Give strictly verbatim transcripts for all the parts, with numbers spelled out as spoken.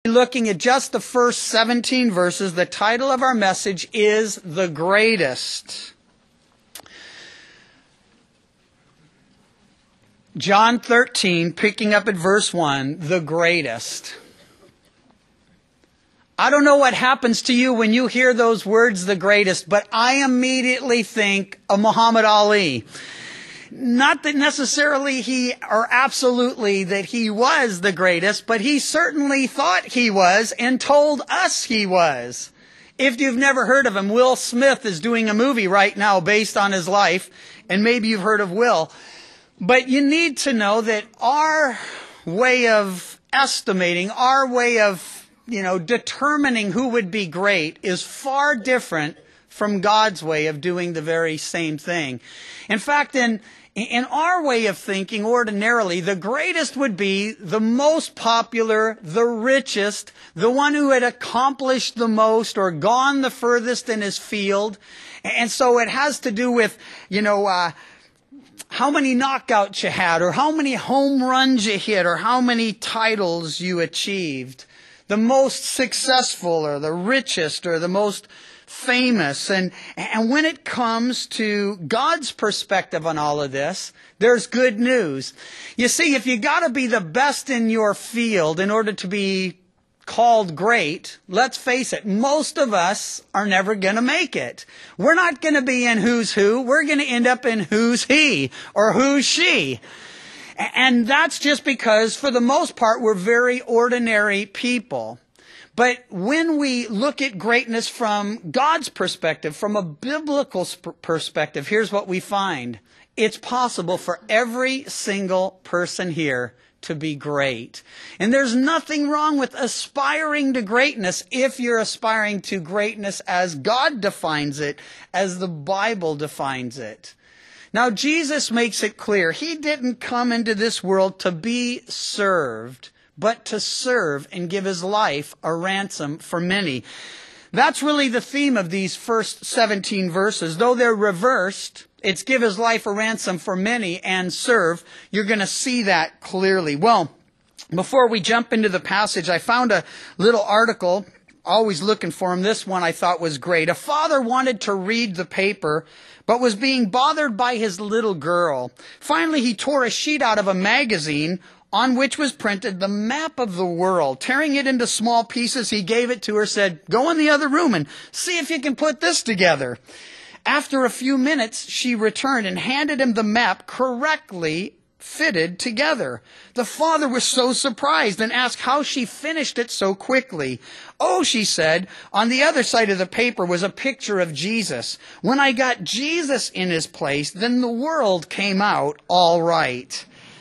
Looking at just the first seventeen verses, the title of our message is The Greatest. John thirteen, picking up at verse one, the greatest. I don't know what happens to you when you hear those words, the greatest, but I immediately think of Muhammad Ali. Not that necessarily he, or absolutely that he was the greatest, but he certainly thought he was and told us he was. If you've never heard of him, Will Smith is doing a movie right now based on his life, and maybe you've heard of Will. But you need to know that our way of estimating, our way of, you know, determining who would be great is far different from God's way of doing the very same thing. In fact, in in our way of thinking, ordinarily, the greatest would be the most popular, the richest, the one who had accomplished the most or gone the furthest in his field. And so it has to do with, you know, uh, how many knockouts you had, or how many home runs you hit, or how many titles you achieved. The most successful, or the richest, or the most famous. And, and when it comes to God's perspective on all of this, there's good news. You see, if you got to be the best in your field in order to be called great, let's face it, most of us are never going to make it. We're not going to be in who's who. We're going to end up in who's he or who's she. And that's just because, for the most part, we're very ordinary people. But when we look at greatness from God's perspective, from a biblical perspective, here's what we find. It's possible for every single person here to be great. And there's nothing wrong with aspiring to greatness if you're aspiring to greatness as God defines it, as the Bible defines it. Now, Jesus makes it clear He didn't come into this world to be served, but to serve and give His life a ransom for many. That's really the theme of these first seventeen verses. Though they're reversed, it's give His life a ransom for many and serve. You're going to see that clearly. Well, before we jump into the passage, I found a little article, always looking for them. This one I thought was great. A father wanted to read the paper, but was being bothered by his little girl. Finally, he tore a sheet out of a magazine on which was printed the map of the world. Tearing it into small pieces, he gave it to her, said, "Go in the other room and see if you can put this together." After a few minutes, she returned and handed him the map correctly fitted together. The father was so surprised and asked how she finished it so quickly. "Oh," she said, "on the other side of the paper was a picture of Jesus. When I got Jesus in his place, then the world came out all right."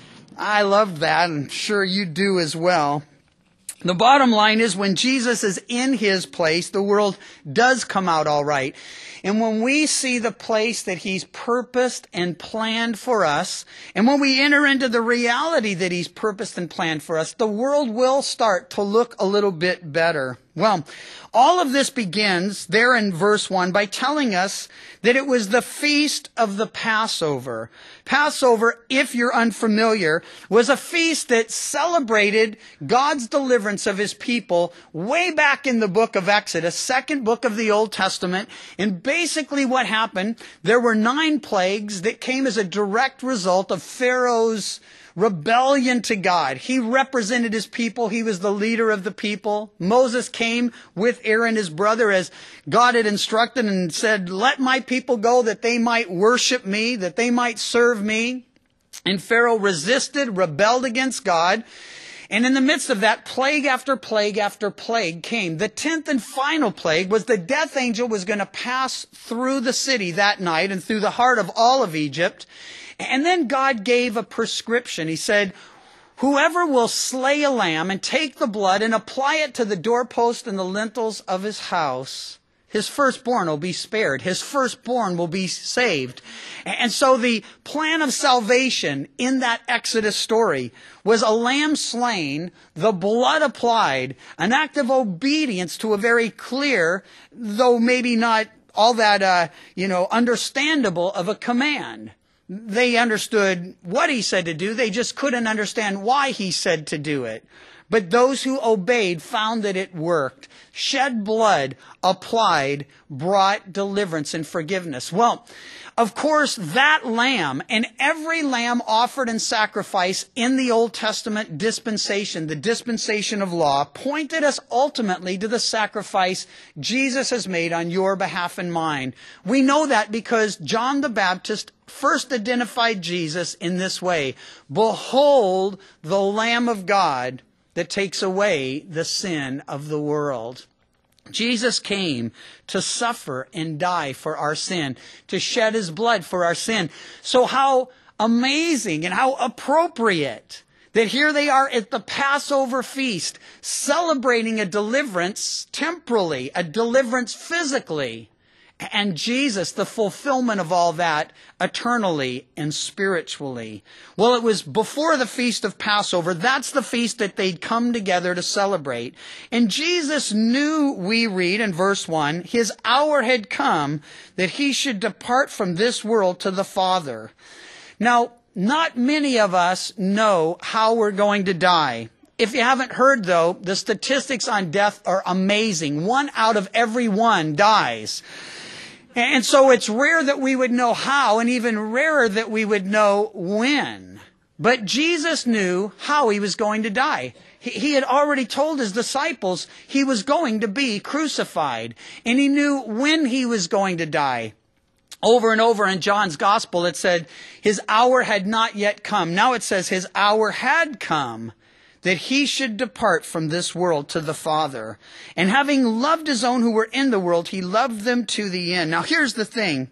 I love that. I'm sure you do as well. The bottom line is, when Jesus is in his place, the world does come out all right. And when we see the place that He's purposed and planned for us, and when we enter into the reality that He's purposed and planned for us, the world will start to look a little bit better. Well, all of this begins there in verse one by telling us that it was the feast of the Passover. Passover, if you're unfamiliar, was a feast that celebrated God's deliverance of His people way back in the book of Exodus, second book of the Old Testament. And basically what happened, there were nine plagues that came as a direct result of Pharaoh's rebellion to God. He represented his people. He was the leader of the people. Moses came with Aaron, his brother, as God had instructed, and said, "Let my people go that they might worship me, that they might serve me." And Pharaoh resisted, rebelled against God. And in the midst of that, plague after plague after plague came. The tenth and final plague was the death angel was going to pass through the city that night and through the heart of all of Egypt. And then God gave a prescription. He said, "Whoever will slay a lamb and take the blood and apply it to the doorpost and the lintels of his house, his firstborn will be spared. His firstborn will be saved." And so the plan of salvation in that Exodus story was a lamb slain, the blood applied, an act of obedience to a very clear, though maybe not all that, uh, you know, understandable of a command. They understood what He said to do. They just couldn't understand why He said to do it. But those who obeyed found that it worked. Shed blood, applied, brought deliverance and forgiveness. Well, of course, that lamb and every lamb offered in sacrifice in the Old Testament dispensation, the dispensation of law, pointed us ultimately to the sacrifice Jesus has made on your behalf and mine. We know that because John the Baptist first identified Jesus in this way. Behold, the Lamb of God that takes away the sin of the world. Jesus came to suffer and die for our sin, to shed his blood for our sin. So how amazing and how appropriate that here they are at the Passover feast, celebrating a deliverance temporally, a deliverance physically, and Jesus, the fulfillment of all that eternally and spiritually. Well, it was before the feast of Passover. That's the feast that they'd come together to celebrate. And Jesus knew, we read in verse one, his hour had come that he should depart from this world to the Father. Now, not many of us know how we're going to die. If you haven't heard, though, the statistics on death are amazing. One out of every one dies. And so it's rare that we would know how, and even rarer that we would know when. But Jesus knew how he was going to die. He, he had already told his disciples he was going to be crucified. And he knew when he was going to die. Over and over in John's gospel, it said his hour had not yet come. Now it says his hour had come, that he should depart from this world to the Father. And having loved his own who were in the world, he loved them to the end. Now here's the thing.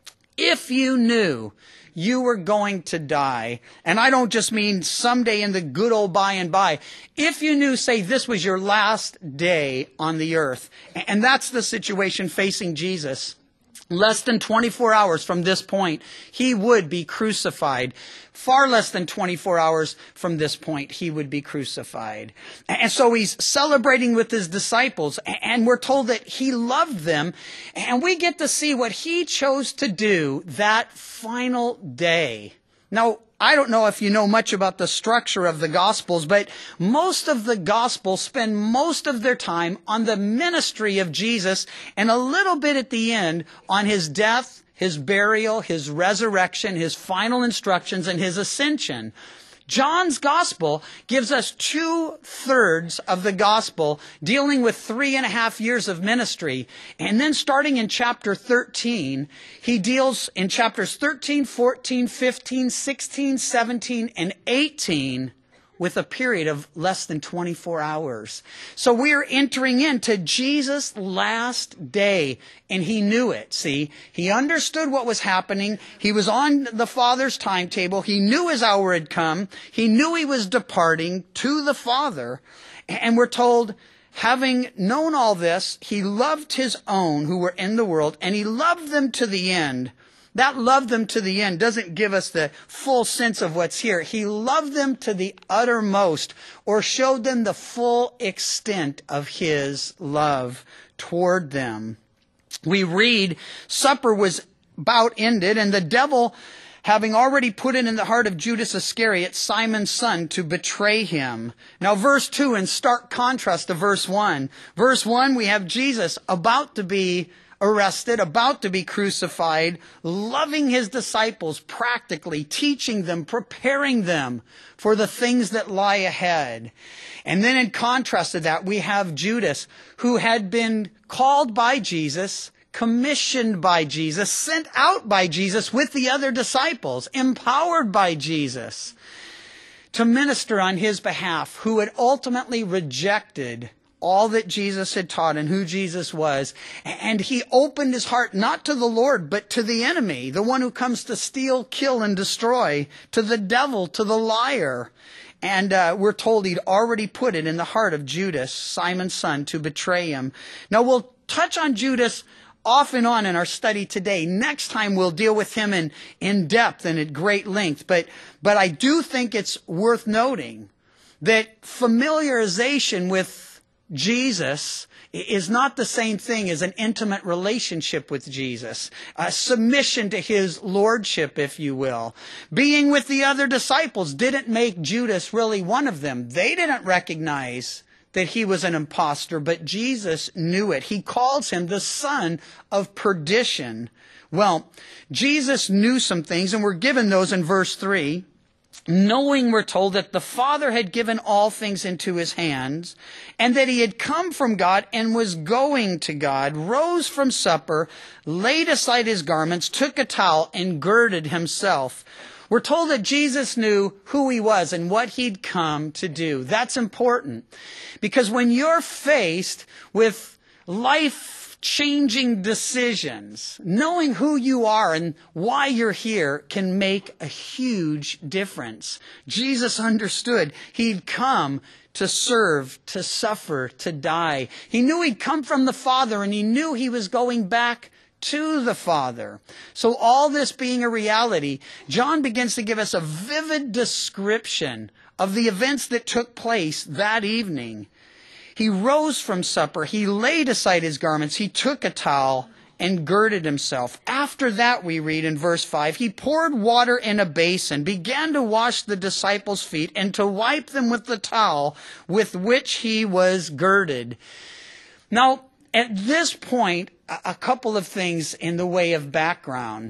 If you knew you were going to die, and I don't just mean someday in the good old by and by, if you knew, say, this was your last day on the earth, and that's the situation facing Jesus, less than twenty-four hours from this point, he would be crucified. Far less than twenty-four hours from this point, he would be crucified. And so he's celebrating with his disciples, and we're told that he loved them, and we get to see what he chose to do that final day. Now, I don't know if you know much about the structure of the Gospels, but most of the Gospels spend most of their time on the ministry of Jesus and a little bit at the end on his death, his burial, his resurrection, his final instructions, and his ascension. John's Gospel gives us two-thirds of the Gospel dealing with three and a half years of ministry. And then starting in chapter thirteen, he deals in chapters thirteen, fourteen, fifteen, sixteen, seventeen, and eighteen with a period of less than twenty-four hours. So we're entering into Jesus' last day, and he knew it, see? He understood what was happening. He was on the Father's timetable. He knew his hour had come. He knew he was departing to the Father. And we're told, having known all this, he loved his own who were in the world, and he loved them to the end. That loved them to the end doesn't give us the full sense of what's here. He loved them to the uttermost, or showed them the full extent of his love toward them. We read, supper was about ended, and the devil, having already put it in the heart of Judas Iscariot, Simon's son, to betray him. Now verse two, in stark contrast to verse one. Verse one, we have Jesus about to be arrested, about to be crucified, loving his disciples practically, teaching them, preparing them for the things that lie ahead. And then in contrast to that, we have Judas, who had been called by Jesus, commissioned by Jesus, sent out by Jesus with the other disciples, empowered by Jesus to minister on his behalf, who had ultimately rejected all that Jesus had taught and who Jesus was. And he opened his heart not to the Lord, but to the enemy, the one who comes to steal, kill, and destroy, to the devil, to the liar. And uh, we're told he'd already put it in the heart of Judas, Simon's son, to betray him. Now we'll touch on Judas off and on in our study today. Next time we'll deal with him in, in depth and at great length. But, but I do think it's worth noting that familiarization with Jesus is not the same thing as an intimate relationship with Jesus, a submission to his lordship, if you will. Being with the other disciples didn't make Judas really one of them. They didn't recognize that he was an imposter, but Jesus knew it. He calls him the son of perdition. Well, Jesus knew some things, and we're given those in verse three. Knowing, we're told, that the Father had given all things into his hands, and that he had come from God and was going to God, rose from supper, laid aside his garments, took a towel, and girded himself. We're told that Jesus knew who he was and what he'd come to do. That's important, because when you're faced with life-changing decisions, knowing who you are and why you're here can make a huge difference. Jesus understood he'd come to serve, to suffer, to die. He knew he'd come from the Father, and he knew he was going back to the Father. So all this being a reality, John begins to give us a vivid description of the events that took place that evening. He rose from supper. He laid aside his garments. He took a towel and girded himself. After that, we read in verse five, he poured water in a basin, began to wash the disciples' feet, and to wipe them with the towel with which he was girded. Now, at this point, a couple of things in the way of background.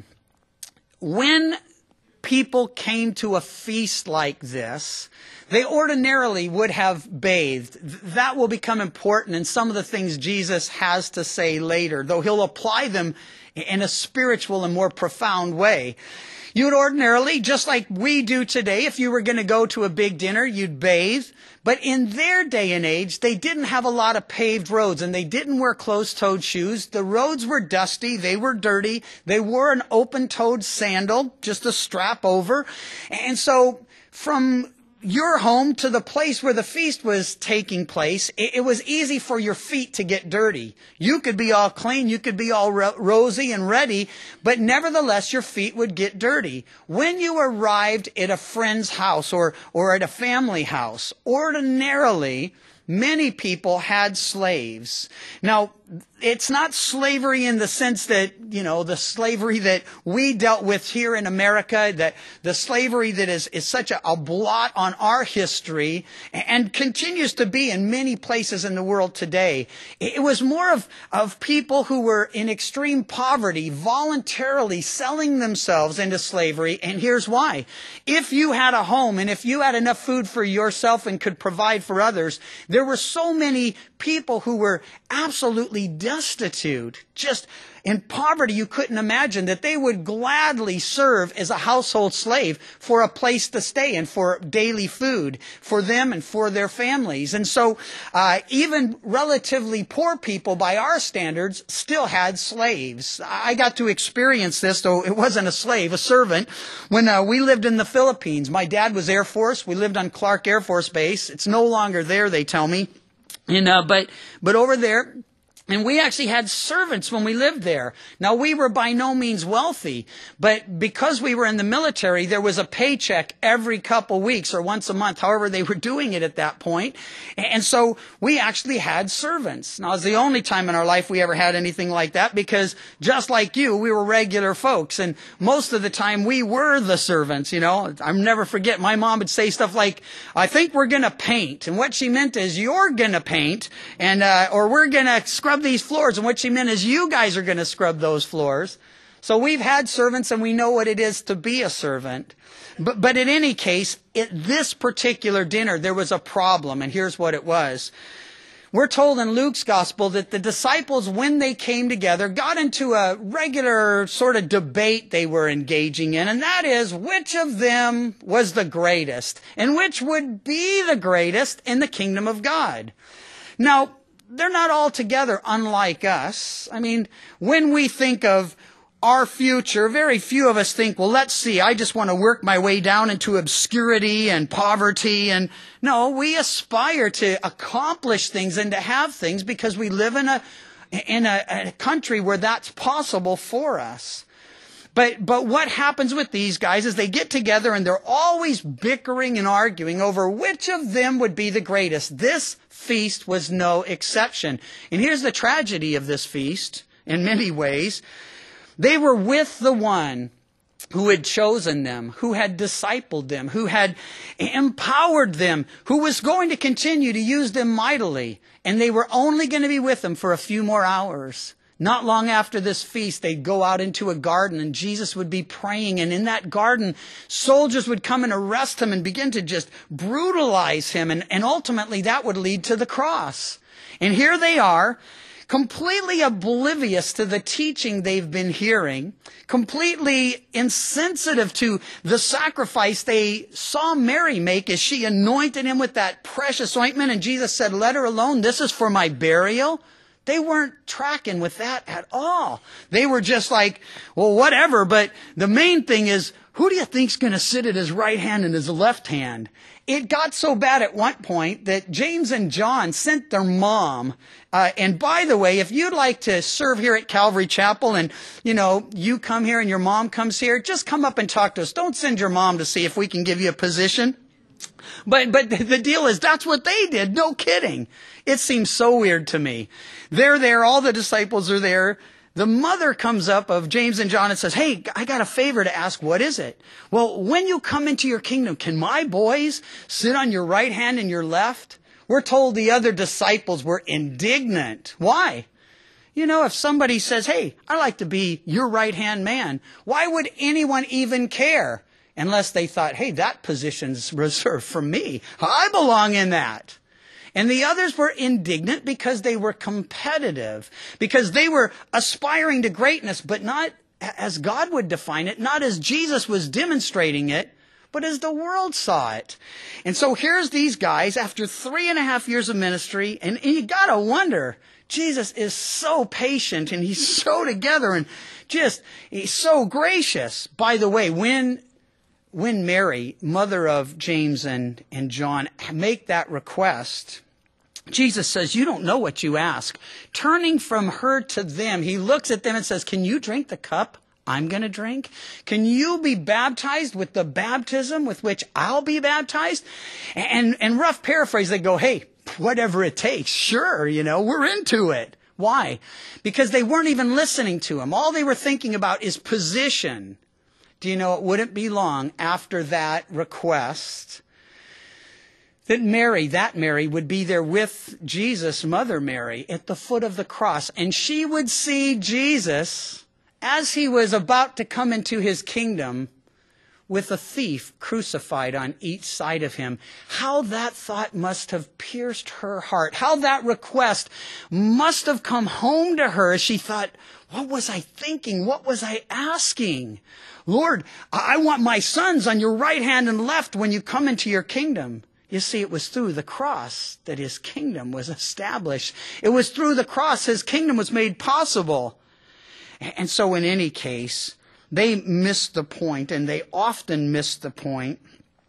When people came to a feast like this, they ordinarily would have bathed. That will become important in some of the things Jesus has to say later, though he'll apply them in a spiritual and more profound way. You would ordinarily, just like we do today, if you were going to go to a big dinner, you'd bathe. But in their day and age, they didn't have a lot of paved roads, and they didn't wear closed-toed shoes. The roads were dusty. They were dirty. They wore an open-toed sandal, just a strap over. And so from your home to the place where the feast was taking place, it, it was easy for your feet to get dirty. You could be all clean, you could be all ro- rosy and ready, but nevertheless your feet would get dirty. When you arrived at a friend's house or, or at a family house, ordinarily many people had slaves. Now, it's not slavery in the sense that, you know, the slavery that we dealt with here in America, that the slavery that is, is such a, a blot on our history and continues to be in many places in the world today. It was more of, of people who were in extreme poverty, voluntarily selling themselves into slavery. And here's why. If you had a home and if you had enough food for yourself and could provide for others, there were so many people who were absolutely destitute, just in poverty you couldn't imagine, that they would gladly serve as a household slave for a place to stay and for daily food for them and for their families. And so uh, even relatively poor people by our standards still had slaves. I got to experience this, though it wasn't a slave, a servant, when uh, we lived in the Philippines. My dad was Air Force. We lived on Clark Air Force Base. It's no longer there, they tell me. And uh, but but over there, and we actually had servants when we lived there. Now, we were by no means wealthy, but because we were in the military, there was a paycheck every couple weeks or once a month, however they were doing it at that point. And so we actually had servants. Now, it's the only time in our life we ever had anything like that, because just like you, we were regular folks. And most of the time we were the servants, you know. I'll never forget, my mom would say stuff like, I think we're going to paint. And what she meant is, you're going to paint, and uh, or we're going to scrub these floors. And what she meant is, you guys are going to scrub those floors. So we've had servants and we know what it is to be a servant. But, but in any case, at this particular dinner, there was a problem. And here's what it was. We're told in Luke's gospel that the disciples, when they came together, got into a regular sort of debate they were engaging in. And that is, which of them was the greatest and which would be the greatest in the kingdom of God. Now, they're not altogether unlike us. I mean, when we think of our future, very few of us think, well, let's see, I just want to work my way down into obscurity and poverty. And no, we aspire to accomplish things and to have things because we live in a, in a, a country where that's possible for us. But, but what happens with these guys is they get together and they're always bickering and arguing over which of them would be the greatest. This feast was no exception. And here's the tragedy of this feast in many ways. They were with the one who had chosen them, who had discipled them, who had empowered them, who was going to continue to use them mightily. And they were only going to be with them for a few more hours. Not long after this feast, they'd go out into a garden and Jesus would be praying. And in that garden, soldiers would come and arrest him and begin to just brutalize him. And, and ultimately that would lead to the cross. And here they are, completely oblivious to the teaching they've been hearing, completely insensitive to the sacrifice they saw Mary make as she anointed him with that precious ointment. And Jesus said, let her alone. This is for my burial. They weren't tracking with that at all. They were just like, well, whatever. But the main thing is, who do you think's going to sit at his right hand and his left hand? It got so bad at one point that James and John sent their mom. Uh, and by the way, if you'd like to serve here at Calvary Chapel and, you know, you come here and your mom comes here, just come up and talk to us. Don't send your mom to see if we can give you a position. But, but the deal is that's what they did. No kidding. It seems so weird to me. They're there. All the disciples are there. The mother comes up of James and John and says, hey, I got a favor to ask. What is it? Well, when you come into your kingdom, can my boys sit on your right hand and your left? We're told the other disciples were indignant. Why? You know, if somebody says, hey, I'd like to be your right hand man, why would anyone even care? Unless they thought, hey, that position's reserved for me. I belong in that. And the others were indignant because they were competitive, because they were aspiring to greatness, but not as God would define it, not as Jesus was demonstrating it, but as the world saw it. And so here's these guys after three and a half years of ministry, and you gotta wonder, Jesus is so patient and he's so together and just, he's so gracious. By the way, when When Mary, mother of James and, and John, make that request, Jesus says, you don't know what you ask. Turning from her to them, he looks at them and says, can you drink the cup I'm going to drink? Can you be baptized with the baptism with which I'll be baptized? And, and rough paraphrase, they go, hey, whatever it takes. Sure, you know, we're into it. Why? Because they weren't even listening to him. All they were thinking about is position. Do you know, it wouldn't be long after that request that Mary, that Mary, would be there with Jesus, Mother Mary, at the foot of the cross. And she would see Jesus as he was about to come into his kingdom with a thief crucified on each side of him. How that thought must have pierced her heart. How that request must have come home to her as she thought, what was I thinking? What was I asking? Lord, I want my sons on your right hand and left when you come into your kingdom. You see, it was through the cross that his kingdom was established. It was through the cross his kingdom was made possible. And so in any case, they missed the point, and they often missed the point.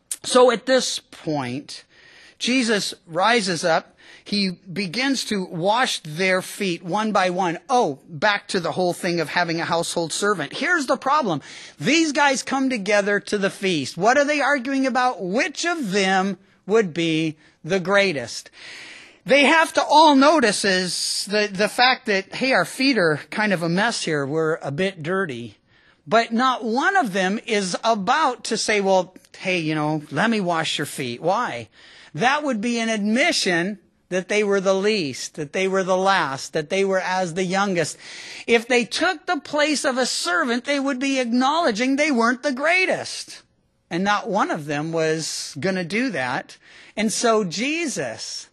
So at this point, Jesus rises up. He begins to wash their feet one by one. Oh, back to the whole thing of having a household servant. Here's the problem. These guys come together to the feast. What are they arguing about? Which of them would be the greatest? They have to all notice is the, the fact that, hey, our feet are kind of a mess here. We're a bit dirty. But not one of them is about to say, well, hey, you know, let me wash your feet. Why? That would be an admission that they were the least, that they were the last, that they were as the youngest. If they took the place of a servant, they would be acknowledging they weren't the greatest. And not one of them was going to do that. And so Jesus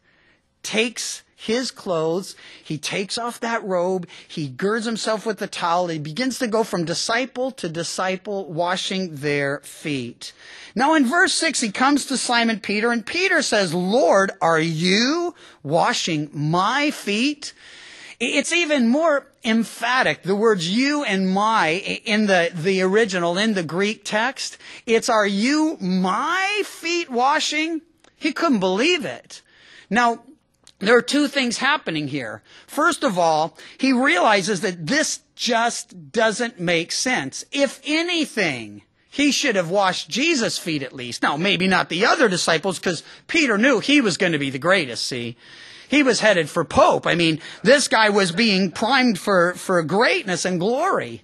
takes his clothes, he takes off that robe, he girds himself with the towel, he begins to go from disciple to disciple, washing their feet. Now in verse six, he comes to Simon Peter, and Peter says, Lord, are you washing my feet? It's even more emphatic. The words you and my in the, the original, in the Greek text, it's are you my feet washing? He couldn't believe it. Now, There are two things happening here. First of all, he realizes that this just doesn't make sense. If anything, he should have washed Jesus' feet at least. Now, maybe not the other disciples, because Peter knew he was going to be the greatest, see. He was headed for Pope. I mean, this guy was being primed for, for greatness and glory.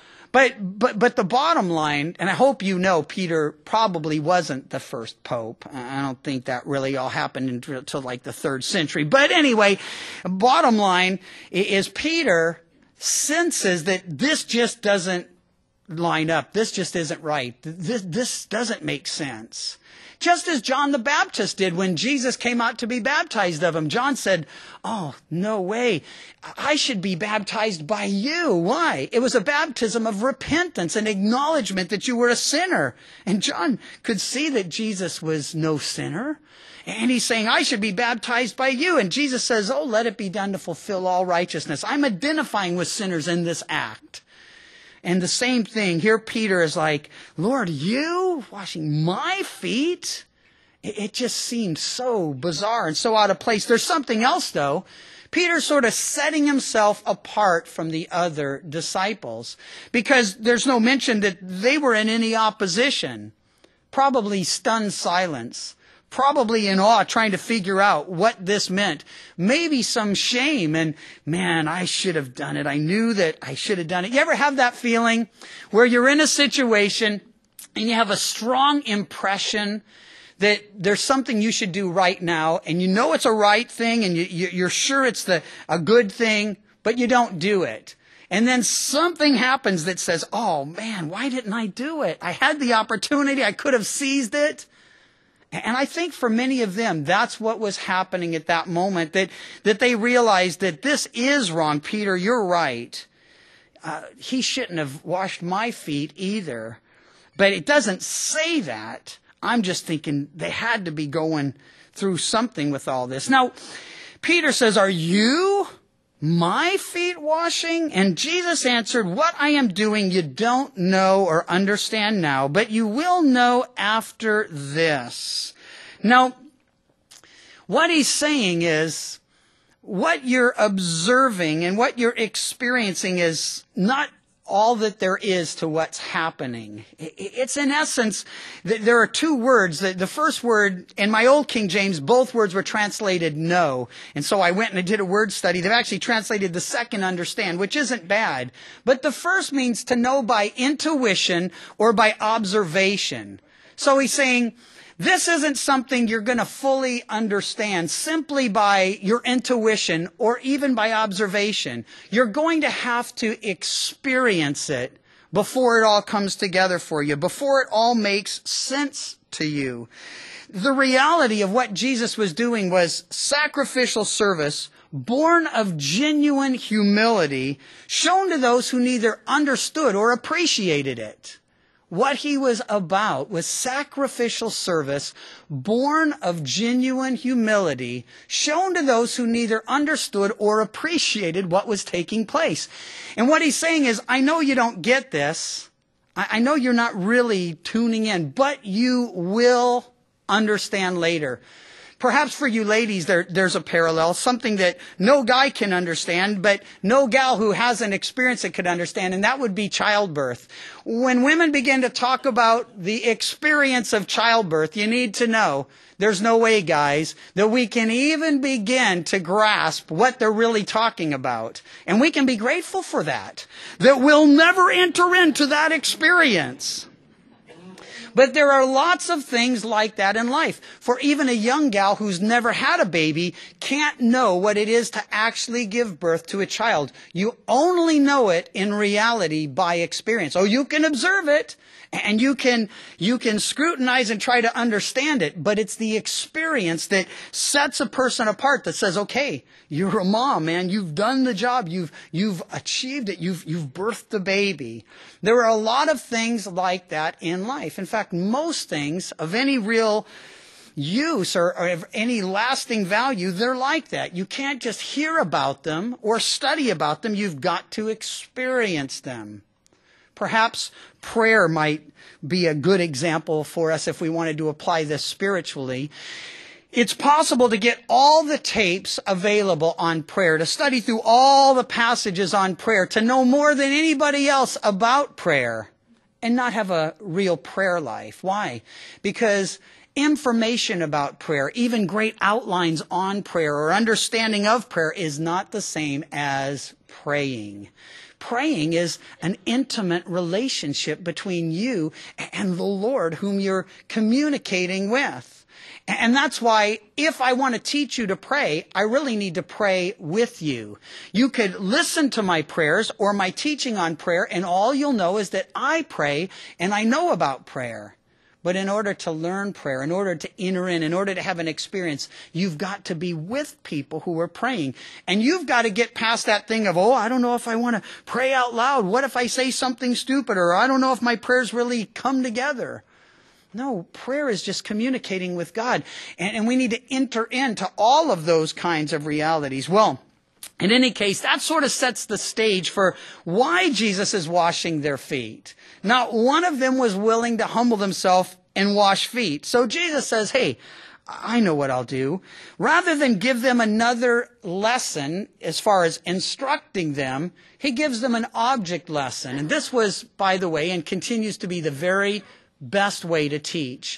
But, but, but the bottom line, and I hope you know, Peter probably wasn't the first pope. I don't think that really all happened until, until like the third century. But anyway, bottom line is Peter senses that this just doesn't line up. This just isn't right. This, this doesn't make sense. Just as John the Baptist did when Jesus came out to be baptized of him. John said, oh, no way. I should be baptized by you. Why? It was a baptism of repentance and acknowledgement that you were a sinner. And John could see that Jesus was no sinner. And he's saying, I should be baptized by you. And Jesus says, oh, let it be done to fulfill all righteousness. I'm identifying with sinners in this act. And the same thing, here Peter is like, Lord, you washing my feet? It, it just seems so bizarre and so out of place. There's something else, though. Peter's sort of setting himself apart from the other disciples because there's no mention that they were in any opposition. Probably stunned silence. Probably in awe, trying to figure out what this meant. Maybe some shame and, man, I should have done it. I knew that I should have done it. You ever have that feeling where you're in a situation and you have a strong impression that there's something you should do right now and you know it's a right thing and you, you're sure it's the a good thing, but you don't do it. And then something happens that says, oh, man, why didn't I do it? I had the opportunity. I could have seized it. And I think for many of them, that's what was happening at that moment, that, that they realized that this is wrong. Peter, you're right. Uh, he shouldn't have washed my feet either. But it doesn't say that. I'm just thinking they had to be going through something with all this. Now, Peter says, are you my feet washing? And Jesus answered, what I am doing you don't know or understand now, but you will know after this. Now, what he's saying is, what you're observing and what you're experiencing is not all that there is to what's happening. It's in essence, there are two words. The first word, in my old King James, both words were translated know. And so I went and I did a word study. They've actually translated the second understand, which isn't bad. But the first means to know by intuition or by observation. So he's saying, this isn't something you're going to fully understand simply by your intuition or even by observation. You're going to have to experience it before it all comes together for you, before it all makes sense to you. The reality of what Jesus was doing was sacrificial service, born of genuine humility, shown to those who neither understood or appreciated it. What he was about was sacrificial service, born of genuine humility, shown to those who neither understood or appreciated what was taking place. And what he's saying is, I know you don't get this. I know you're not really tuning in, but you will understand later. Perhaps for you ladies, there, there's a parallel, something that no guy can understand, but no gal who hasn't experienced it could understand, and that would be childbirth. When women begin to talk about the experience of childbirth, you need to know there's no way, guys, that we can even begin to grasp what they're really talking about. And we can be grateful for that, that we'll never enter into that experience. But there are lots of things like that in life. For even a young gal who's never had a baby can't know what it is to actually give birth to a child. You only know it in reality by experience. Oh, you can observe it and you can, you can scrutinize and try to understand it, but it's the experience that sets a person apart that says, okay, you're a mom, man. You've done the job. You've, you've achieved it. You've, you've birthed the baby. There are a lot of things like that in life. In fact, most things of any real use or, or of any lasting value, they're like that. You can't just hear about them or study about them. You've got to experience them. Perhaps prayer might be a good example for us if we wanted to apply this spiritually. It's possible to get all the tapes available on prayer, to study through all the passages on prayer, to know more than anybody else about prayer, and not have a real prayer life. Why? Because information about prayer, even great outlines on prayer or understanding of prayer, is not the same as praying. Praying is an intimate relationship between you and the Lord whom you're communicating with. And that's why if I want to teach you to pray, I really need to pray with you. You could listen to my prayers or my teaching on prayer, and all you'll know is that I pray and I know about prayer. But in order to learn prayer, in order to enter in, in order to have an experience, you've got to be with people who are praying. And you've got to get past that thing of, oh, I don't know if I want to pray out loud. What if I say something stupid? Or I don't know if my prayers really come together. No, prayer is just communicating with God. And, and we need to enter into all of those kinds of realities. Well, in any case, that sort of sets the stage for why Jesus is washing their feet. Not one of them was willing to humble themselves and wash feet. So Jesus says, hey, I know what I'll do. Rather than give them another lesson as far as instructing them, he gives them an object lesson. And this was, by the way, and continues to be the very best way to teach.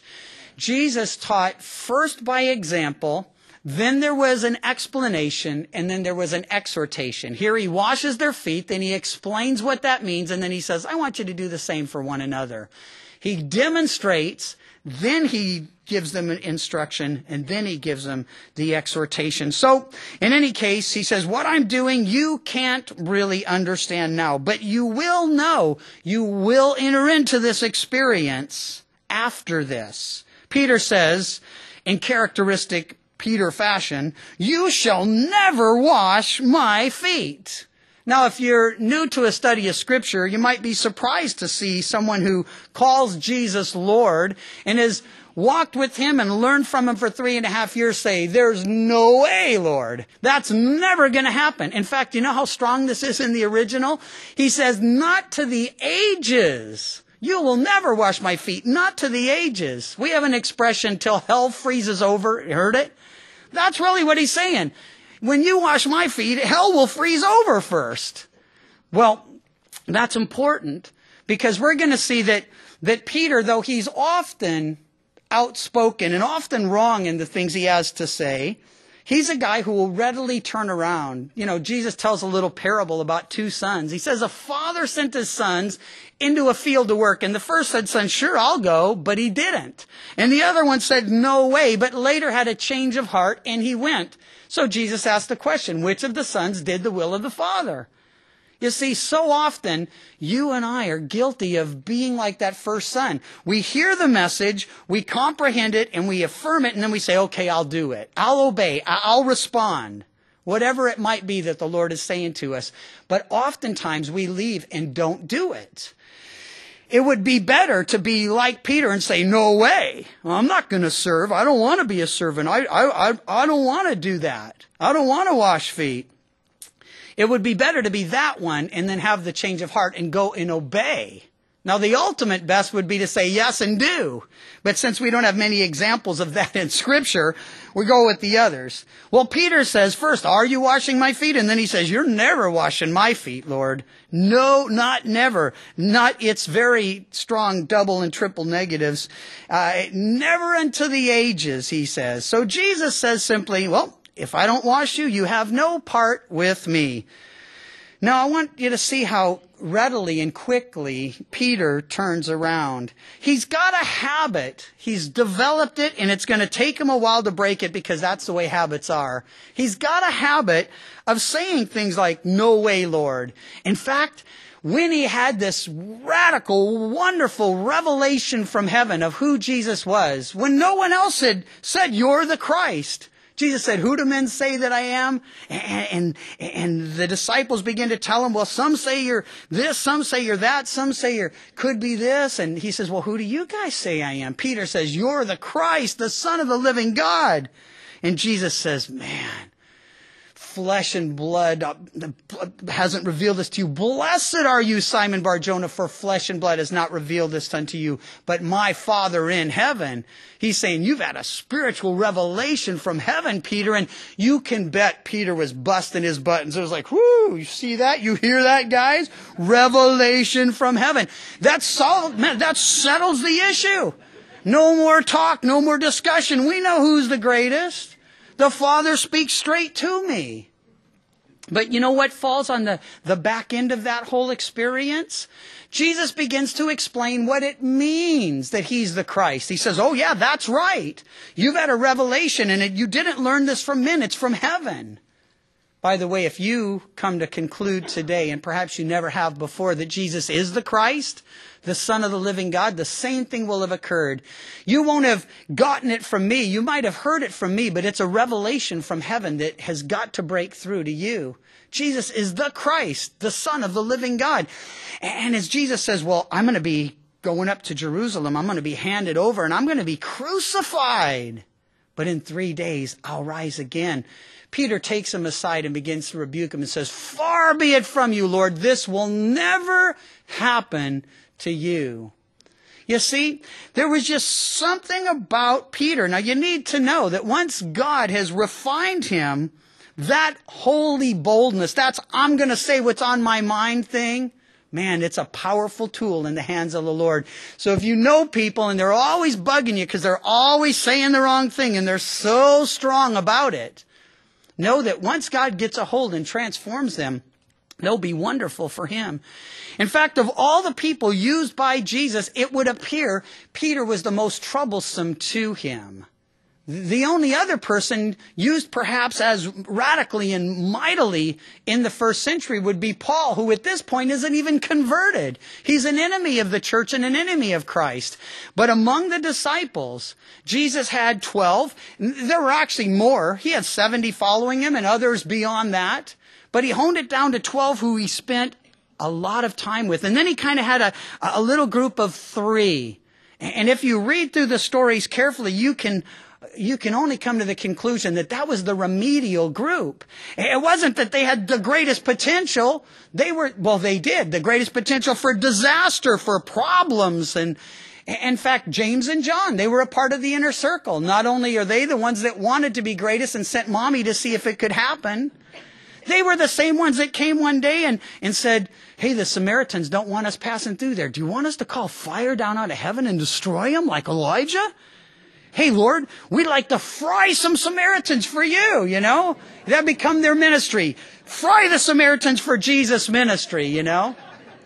Jesus taught first by example, then there was an explanation, and then there was an exhortation. Here he washes their feet, then he explains what that means, and then he says, I want you to do the same for one another. He demonstrates, then he gives them an instruction, and then he gives them the exhortation. So, in any case, he says, what I'm doing, you can't really understand now, but you will know, you will enter into this experience after this. Peter says, in characteristic Peter fashion, you shall never wash my feet. Now, if you're new to a study of Scripture, you might be surprised to see someone who calls Jesus Lord and has walked with him and learned from him for three and a half years say, there's no way, Lord. That's never going to happen. In fact, you know how strong this is in the original? He says, not to the ages. You will never wash my feet. Not to the ages. We have an expression, till hell freezes over. You heard it? That's really what he's saying. When you wash my feet, hell will freeze over first. Well, that's important because we're going to see that, that Peter, though he's often outspoken and often wrong in the things he has to say, he's a guy who will readily turn around. You know, Jesus tells a little parable about two sons. He says a father sent his sons into a field to work. And the first said, son, sure, I'll go, but he didn't. And the other one said, no way, but later had a change of heart and he went. So Jesus asked the question, which of the sons did the will of the father? You see, so often you and I are guilty of being like that first son. We hear the message, we comprehend it, and we affirm it, and then we say, okay, I'll do it. I'll obey. I'll respond. Whatever it might be that the Lord is saying to us. But oftentimes we leave and don't do it. It would be better to be like Peter and say, no way. I'm not going to serve. I don't want to be a servant. I, I, I, I don't want to do that. I don't want to wash feet. It would be better to be that one and then have the change of heart and go and obey. Now, the ultimate best would be to say yes and do. But since we don't have many examples of that in Scripture, we go with the others. Well, Peter says, first, are you washing my feet? And then he says, you're never washing my feet, Lord. No, not never. Not, it's very strong double and triple negatives. Uh, never unto the ages, he says. So Jesus says simply, well, if I don't wash you, you have no part with me. Now, I want you to see how readily and quickly Peter turns around. He's got a habit. He's developed it, and it's going to take him a while to break it because that's the way habits are. He's got a habit of saying things like, no way, Lord. In fact, when he had this radical, wonderful revelation from heaven of who Jesus was, when no one else had said, you're the Christ, Jesus said, who do men say that I am? And, and, and the disciples begin to tell him, well, some say you're this, some say you're that, some say you could be this. And he says, well, who do you guys say I am? Peter says, you're the Christ, the Son of the living God. And Jesus says, man, flesh and blood uh, hasn't revealed this to you. Blessed are you, Simon Bar-Jonah, for flesh and blood has not revealed this unto you, but my Father in heaven. He's saying, you've had a spiritual revelation from heaven, Peter, and you can bet Peter was busting his buttons. It was like, whoo, you see that? You hear that, guys? Revelation from heaven. That's solid, man, that settles the issue. No more talk, no more discussion. We know who's the greatest. The Father speaks straight to me. But you know what falls on the, the back end of that whole experience? Jesus begins to explain what it means that he's the Christ. He says, oh yeah, that's right. You've had a revelation and it, you didn't learn this from men, it's from heaven. By the way, if you come to conclude today, and perhaps you never have before, that Jesus is the Christ, the Son of the living God, the same thing will have occurred. You won't have gotten it from me. You might have heard it from me, but it's a revelation from heaven that has got to break through to you. Jesus is the Christ, the Son of the living God. And as Jesus says, well, I'm going to be going up to Jerusalem. I'm going to be handed over and I'm going to be crucified. But in three days, I'll rise again. Peter takes him aside and begins to rebuke him and says, far be it from you, Lord, this will never happen to you. You see, there was just something about Peter. Now you need to know that once God has refined him, that holy boldness, that's I'm going to say what's on my mind thing, man, it's a powerful tool in the hands of the Lord. So if you know people and they're always bugging you because they're always saying the wrong thing and they're so strong about it, know that once God gets a hold and transforms them, they'll be wonderful for him. In fact, of all the people used by Jesus, it would appear Peter was the most troublesome to him. The only other person used perhaps as radically and mightily in the first century would be Paul, who at this point isn't even converted. He's an enemy of the church and an enemy of Christ. But among the disciples, Jesus had twelve. There were actually more. He had seventy following him and others beyond that. But he honed it down to twelve who he spent a lot of time with. And then he kind of had a, a little group of three. And if you read through the stories carefully, you can you can only come to the conclusion that that was the remedial group. It wasn't that they had the greatest potential. They were, well, they did, the greatest potential for disaster, for problems. And in fact, James and John, they were a part of the inner circle. Not only are they the ones that wanted to be greatest and sent mommy to see if it could happen, they were the same ones that came one day and, and said, hey, the Samaritans don't want us passing through there. Do you want us to call fire down out of heaven and destroy them like Elijah? Hey, Lord, we'd like to fry some Samaritans for you, you know. That become their ministry. Fry the Samaritans for Jesus' ministry, you know.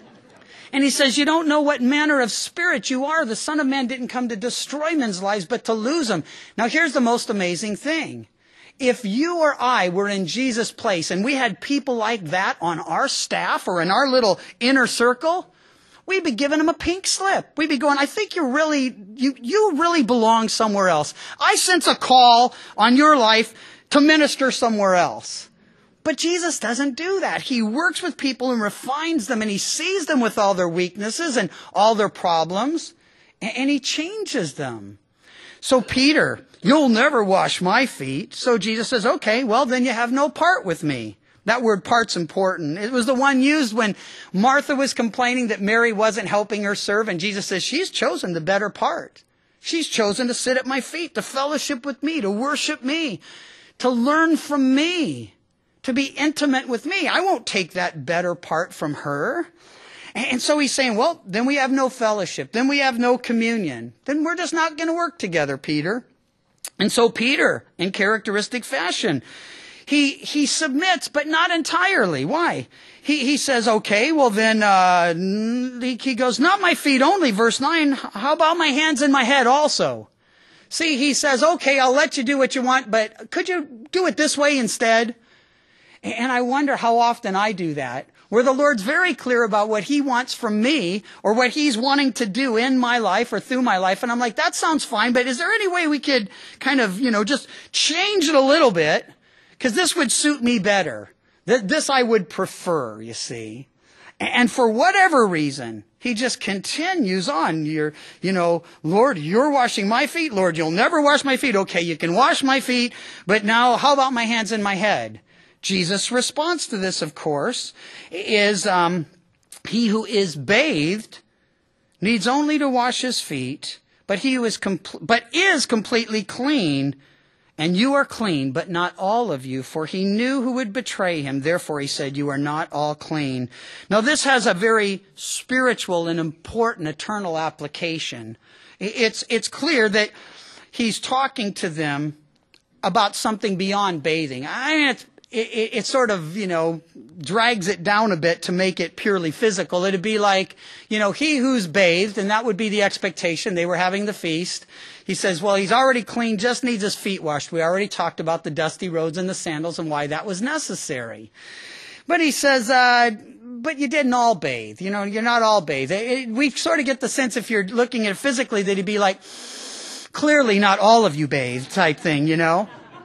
And he says, you don't know what manner of spirit you are. The Son of Man didn't come to destroy men's lives, but to lose them. Now, here's the most amazing thing. If you or I were in Jesus' place and we had people like that on our staff or in our little inner circle, we'd be giving them a pink slip. We'd be going, I think you really, you, you really belong somewhere else. I sense a call on your life to minister somewhere else. But Jesus doesn't do that. He works with people and refines them, and he sees them with all their weaknesses and all their problems, and, and he changes them. So Peter, you'll never wash my feet. So Jesus says, okay, well, then you have no part with me. That word part's important. It was the one used when Martha was complaining that Mary wasn't helping her serve. And Jesus says, she's chosen the better part. She's chosen to sit at my feet, to fellowship with me, to worship me, to learn from me, to be intimate with me. I won't take that better part from her. And so he's saying, well, then we have no fellowship. Then we have no communion. Then we're just not going to work together, Peter. And so Peter, in characteristic fashion, He he submits, but not entirely. Why? He he says, okay, well then, uh, he, he goes, not my feet only, verse nine, how about my hands and my head also? See, he says, okay, I'll let you do what you want, but could you do it this way instead? And I wonder how often I do that, where the Lord's very clear about what he wants from me or what he's wanting to do in my life or through my life. And I'm like, that sounds fine, but is there any way we could kind of, you know, just change it a little bit? Because this would suit me better. This I would prefer, you see. And for whatever reason, he just continues on. You're, you know, Lord, you're washing my feet. Lord, you'll never wash my feet. Okay, you can wash my feet, but now how about my hands and my head? Jesus' response to this, of course, is um, he who is bathed needs only to wash his feet, but he who is compl- but is completely clean. And you are clean, but not all of you, for he knew who would betray him. Therefore he said, you are not all clean. Now this has a very spiritual and important eternal application. It's, it's clear that he's talking to them about something beyond bathing. I mean, it's, it, it sort of, you know, drags it down a bit to make it purely physical. It'd be like, you know, he who's bathed, and that would be the expectation. They were having the feast. He says, well, he's already clean, just needs his feet washed. We already talked about the dusty roads and the sandals and why that was necessary. But he says, uh, but you didn't all bathe. You know, you're not all bathed. It, it, we sort of get the sense, if you're looking at it physically, that he'd be like, clearly not all of you bathed type thing, you know.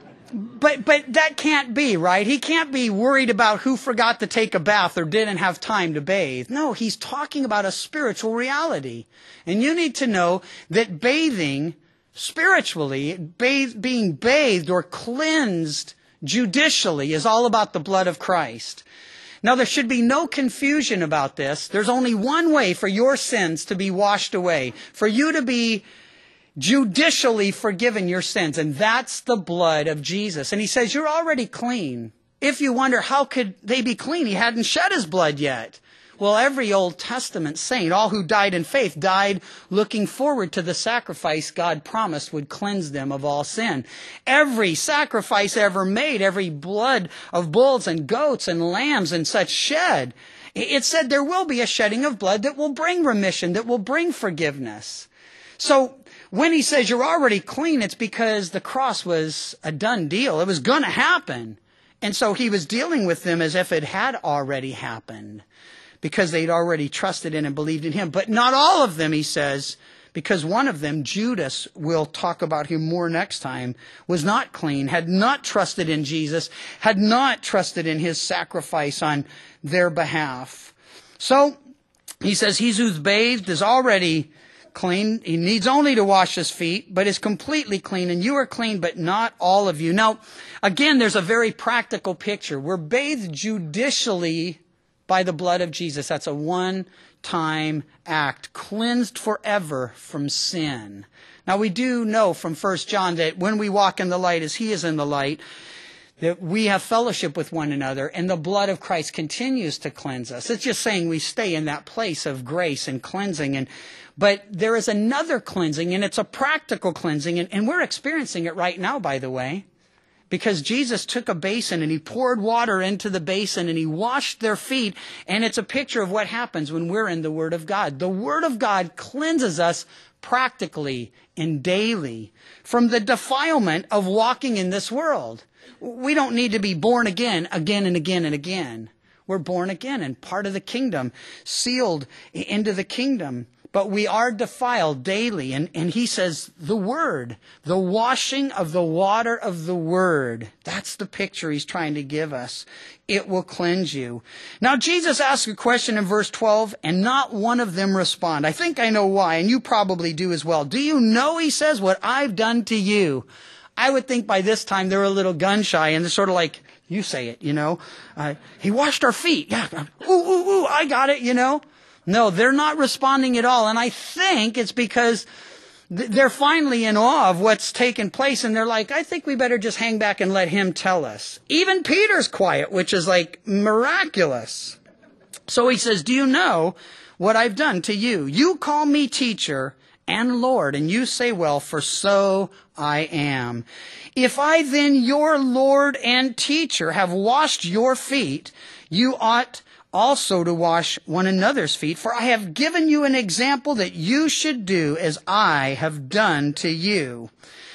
But but that can't be, right? He can't be worried about who forgot to take a bath or didn't have time to bathe. No, he's talking about a spiritual reality. And you need to know that bathing spiritually, bathe, being bathed or cleansed judicially, is all about the blood of Christ. Now, there should be no confusion about this. There's only one way for your sins to be washed away, for you to be judicially forgiven your sins, and that's the blood of Jesus. And he says, you're already clean. If you wonder, how could they be clean? He hadn't shed his blood yet. Well, every Old Testament saint, all who died in faith, died looking forward to the sacrifice God promised would cleanse them of all sin. Every sacrifice ever made, every blood of bulls and goats and lambs and such shed, it said there will be a shedding of blood that will bring remission, that will bring forgiveness. So when he says you're already clean, it's because the cross was a done deal. It was going to happen. And so he was dealing with them as if it had already happened, because they'd already trusted in and believed in him. But not all of them, he says, because one of them, Judas, we'll talk about him more next time, was not clean, had not trusted in Jesus, had not trusted in his sacrifice on their behalf. So he says, he who's bathed is already clean. He needs only to wash his feet, but is completely clean. And you are clean, but not all of you. Now, again, there's a very practical picture. We're bathed judicially by the blood of Jesus. That's a one-time act, cleansed forever from sin. Now, we do know from First John that when we walk in the light as he is in the light, that we have fellowship with one another, and the blood of Christ continues to cleanse us. It's just saying we stay in that place of grace and cleansing. And but there is another cleansing, and it's a practical cleansing, and, and we're experiencing it right now, by the way, because Jesus took a basin and he poured water into the basin and he washed their feet, and it's a picture of what happens when we're in the Word of God. The Word of God cleanses us practically and daily from the defilement of walking in this world. We don't need to be born again, again and again and again. We're born again and part of the kingdom, sealed into the kingdom. But we are defiled daily. And, and he says the Word, the washing of the water of the Word. That's the picture he's trying to give us. It will cleanse you. Now, Jesus asks a question in verse twelve, and not one of them respond. I think I know why, and you probably do as well. Do you know, he says, what I've done to you? I would think by this time they're a little gun shy, and they're sort of like, you say it, you know. Uh, he washed our feet. Yeah. Ooh, ooh, ooh, I got it, you know. No, they're not responding at all. And I think it's because th- they're finally in awe of what's taken place. And they're like, I think we better just hang back and let him tell us. Even Peter's quiet, which is like miraculous. So he says, do you know what I've done to you? You call me teacher and Lord, and you say, well, for so I am. If I then, your Lord and teacher, have washed your feet, you ought also to wash one another's feet, for I have given you an example that you should do as I have done to you.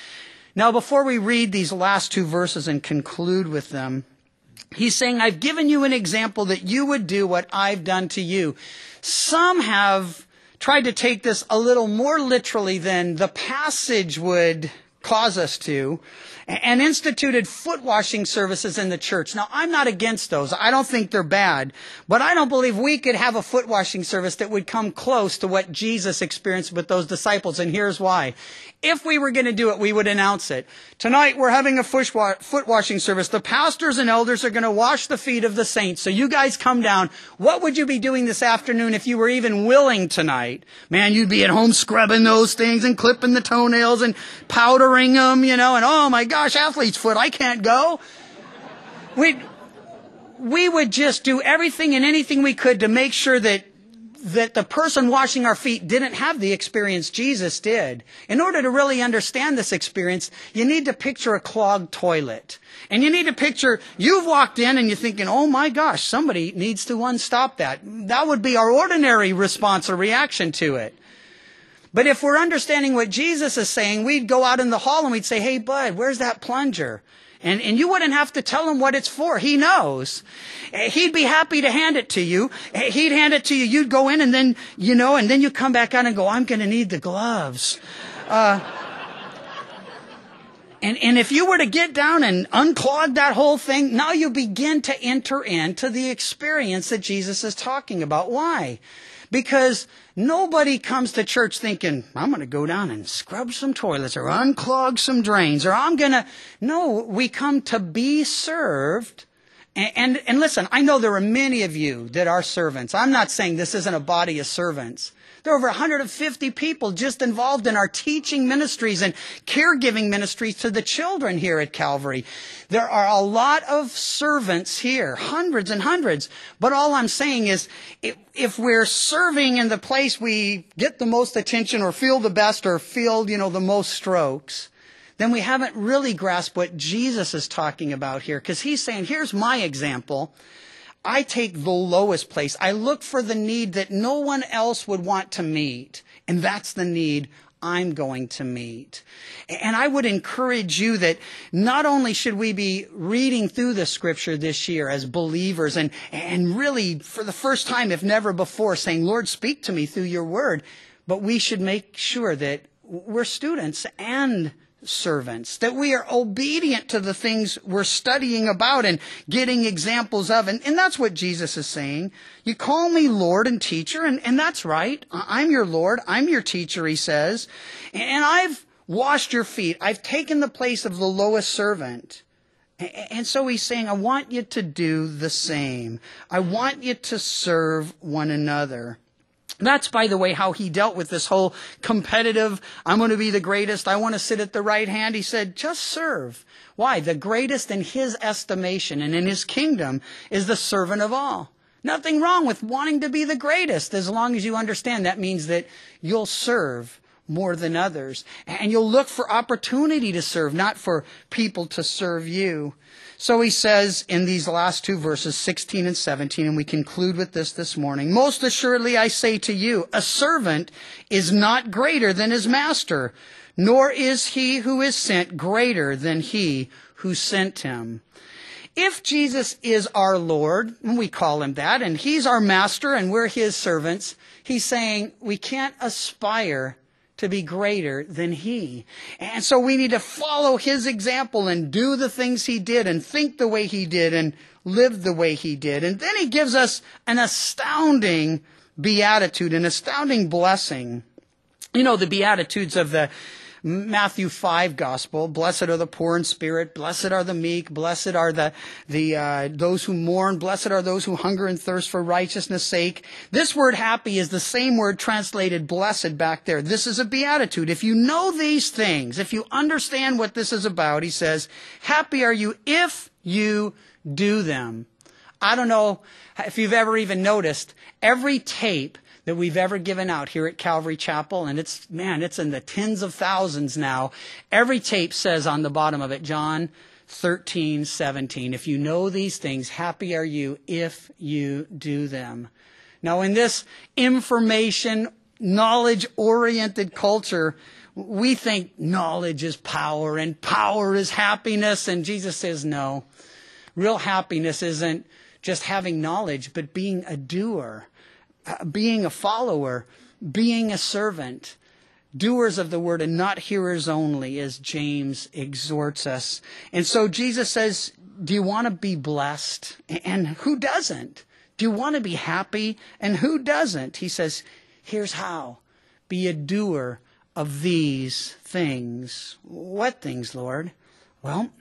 Now, before we read these last two verses and conclude with them, he's saying, I've given you an example that you would do what I've done to you. Some have tried to take this a little more literally than the passage would cause us to, and instituted foot washing services in the church. Now, I'm not against those. I don't think they're bad, but I don't believe we could have a foot washing service that would come close to what Jesus experienced with those disciples, and here's why. If we were going to do it, we would announce it. Tonight, we're having a foot washing service. The pastors and elders are going to wash the feet of the saints, so you guys come down. What would you be doing this afternoon if you were even willing tonight? Man, you'd be at home scrubbing those things and clipping the toenails and powdering them, you know, and oh my gosh, athlete's foot, I can't go. We'd, we would just do everything and anything we could to make sure that that the person washing our feet didn't have the experience Jesus did. In order to really understand this experience, you need to picture a clogged toilet. And you need to picture, you've walked in and you're thinking, oh my gosh, somebody needs to unstop that. That would be our ordinary response or reaction to it. But if we're understanding what Jesus is saying, we'd go out in the hall and we'd say, hey bud, where's that plunger? And, and you wouldn't have to tell him what it's for. He knows. He'd be happy to hand it to you. He'd hand it to you. You'd go in and then, you know, and then you come back out and go, I'm going to need the gloves. Uh, and, and if you were to get down and unclog that whole thing, now you begin to enter into the experience that Jesus is talking about. Why? Because nobody comes to church thinking, I'm going to go down and scrub some toilets or unclog some drains or I'm going to... No, we come to be served. And, and, and listen, I know there are many of you that are servants. I'm not saying this isn't a body of servants. There are over one hundred fifty people just involved in our teaching ministries and caregiving ministries to the children here at Calvary. There are a lot of servants here, hundreds and hundreds. But all I'm saying is, if, if we're serving in the place we get the most attention or feel the best or feel, you know, the most strokes, then we haven't really grasped what Jesus is talking about here. Because he's saying, here's my example. I take the lowest place. I look for the need that no one else would want to meet. And that's the need I'm going to meet. And I would encourage you that not only should we be reading through the scripture this year as believers and, and really for the first time, if never before, saying, Lord, speak to me through your word. But we should make sure that we're students and servants, that we are obedient to the things we're studying about and getting examples of. And, and that's what Jesus is saying. You call me Lord and teacher, and, and that's right. I'm your Lord. I'm your teacher, he says. And I've washed your feet. I've taken the place of the lowest servant. And so he's saying, I want you to do the same. I want you to serve one another. That's, by the way, how he dealt with this whole competitive, I'm going to be the greatest, I want to sit at the right hand. He said, just serve. Why? The greatest in his estimation and in his kingdom is the servant of all. Nothing wrong with wanting to be the greatest, as long as you understand that means that you'll serve more than others. And you'll look for opportunity to serve, not for people to serve you. So he says in these last two verses, sixteen and seventeen, and we conclude with this this morning, most assuredly I say to you, a servant is not greater than his master, nor is he who is sent greater than he who sent him. If Jesus is our Lord, and we call him that, and he's our master and we're his servants, he's saying we can't aspire to be greater than he. And so we need to follow his example and do the things he did and think the way he did and live the way he did. And then he gives us an astounding beatitude, an astounding blessing. You know, the Beatitudes of the Matthew five gospel, blessed are the poor in spirit, blessed are the meek, blessed are the, the, uh, those who mourn, blessed are those who hunger and thirst for righteousness' sake. This word happy is the same word translated blessed back there. This is a beatitude. If you know these things, if you understand what this is about, he says, happy are you if you do them. I don't know if you've ever even noticed, every tape that we've ever given out here at Calvary Chapel, and it's, man, it's in the tens of thousands now. Every tape says on the bottom of it, John thirteen seventeen, if you know these things, happy are you if you do them. Now, in this information, knowledge-oriented culture, we think knowledge is power and power is happiness, and Jesus says no. Real happiness isn't just having knowledge, but being a doer. Uh, being a follower, being a servant. doers of the word and not hearers only, as James exhorts us. And so Jesus says, do you want to be blessed? And who doesn't? Do you want to be happy? And who doesn't? He says, here's how. Be a doer of these things. What things, Lord? Well,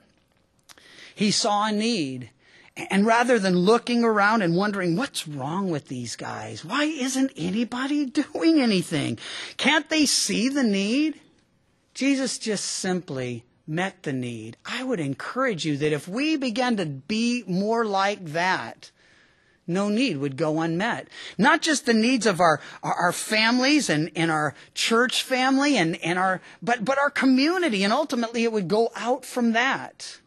he saw a need. And rather than looking around and wondering, what's wrong with these guys? Why isn't anybody doing anything? Can't they see the need? Jesus just simply met the need. I would encourage you that if we began to be more like that, no need would go unmet. Not just the needs of our, our families and, and our church family, and, and our, but, but our community. And ultimately it would go out from that.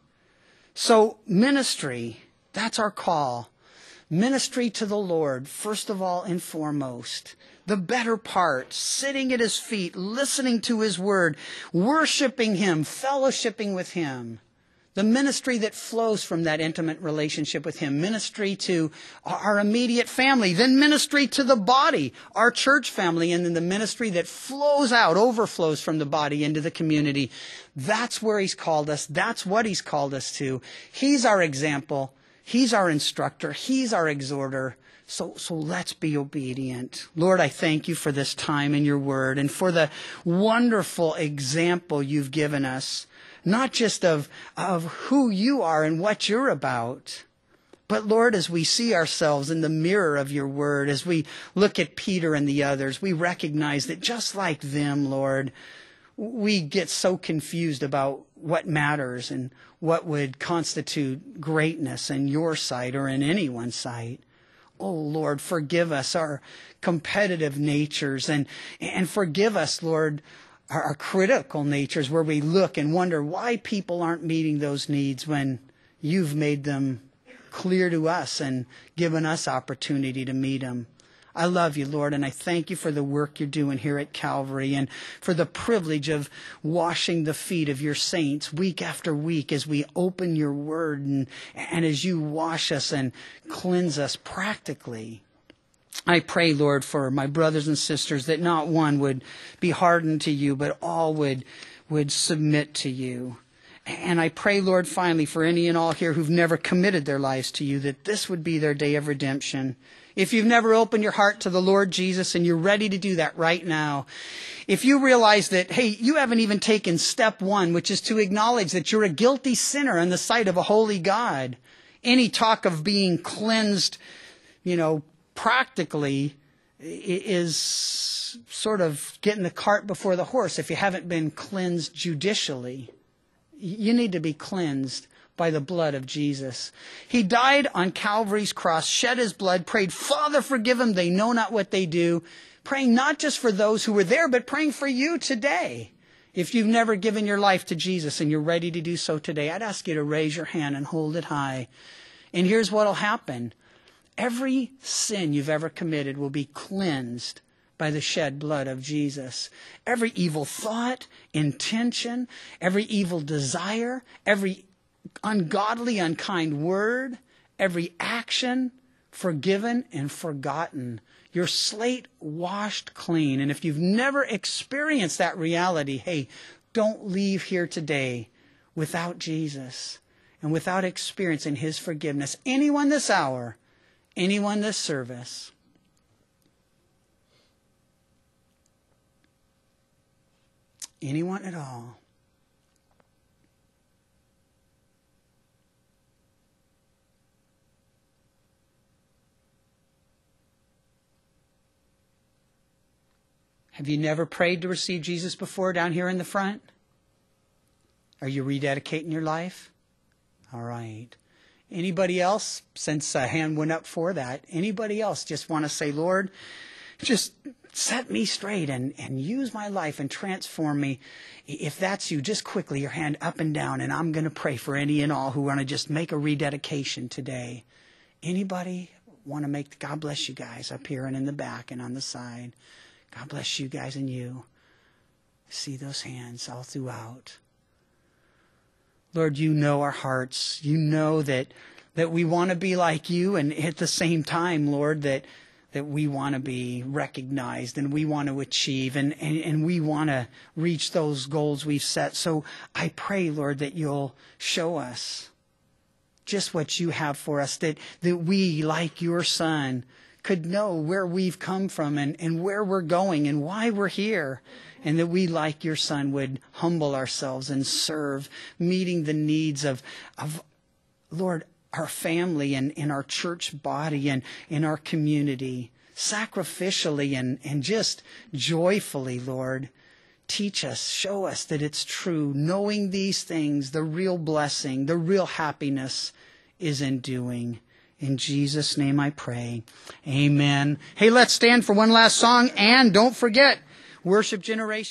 So ministry, that's our call. Ministry to the Lord, first of all and foremost. The better part, sitting at his feet, listening to his word, worshiping him, fellowshipping with him. The ministry that flows from that intimate relationship with him. Ministry to our immediate family. Then ministry to the body, our church family. And then the ministry that flows out, overflows from the body into the community. That's where he's called us. That's what he's called us to. He's our example. He's our instructor. He's our exhorter. So, so let's be obedient. Lord, I thank you for this time in your word and for the wonderful example you've given us. Not just of, of who you are and what you're about, but Lord, as we see ourselves in the mirror of your word, as we look at Peter and the others, we recognize that just like them, Lord, we get so confused about what matters and what would constitute greatness in your sight or in anyone's sight. Oh, Lord, forgive us our competitive natures and, and forgive us, Lord, our, our critical natures where we look and wonder why people aren't meeting those needs when you've made them clear to us and given us opportunity to meet them. I love you, Lord, and I thank you for the work you're doing here at Calvary and for the privilege of washing the feet of your saints week after week as we open your word and, and as you wash us and cleanse us practically. I pray, Lord, for my brothers and sisters that not one would be hardened to you, but all would, would submit to you. And I pray, Lord, finally, for any and all here who've never committed their lives to you, that this would be their day of redemption. If you've never opened your heart to the Lord Jesus and you're ready to do that right now, if you realize that, hey, you haven't even taken step one, which is to acknowledge that you're a guilty sinner in the sight of a holy God, any talk of being cleansed, you know, practically is sort of getting the cart before the horse if you haven't been cleansed judicially. You need to be cleansed by the blood of Jesus. He died on Calvary's cross, shed his blood, prayed, Father, forgive them, they know not what they do. Praying not just for those who were there, but praying for you today. If you've never given your life to Jesus and you're ready to do so today, I'd ask you to raise your hand and hold it high. And here's what will happen. Every sin you've ever committed will be cleansed by the shed blood of Jesus. Every evil thought, intention, every evil desire, every ungodly, unkind word, every action, forgiven and forgotten. Your slate washed clean. And if you've never experienced that reality, hey, don't leave here today without Jesus and without experiencing his forgiveness. Anyone this hour, anyone this service. Anyone at all. Have you never prayed to receive Jesus before down here in the front? Are you rededicating your life? All right. Anybody else, since a hand went up for that, anybody else just want to say, Lord, just set me straight and, and use my life and transform me. If that's you, just quickly, your hand up and down, and I'm going to pray for any and all who want to just make a rededication today. Anybody want to make, God bless you guys up here and in the back and on the side. God bless you guys and you. See those hands all throughout. Lord, you know our hearts. You know that, that we want to be like you, and at the same time, Lord, that that we want to be recognized and we want to achieve and, and, and we want to reach those goals we've set. So I pray, Lord, that you'll show us just what you have for us, that, that we, like your Son, could know where we've come from and, and where we're going and why we're here. And that we, like your Son, would humble ourselves and serve, meeting the needs of, of Lord, our family and in our church body and in our community, sacrificially and, and just joyfully, Lord. Teach us, show us that it's true. Knowing these things, the real blessing, the real happiness is in doing. In Jesus' name I pray. Amen. Hey, let's stand for one last song. And don't forget, Worship Generation.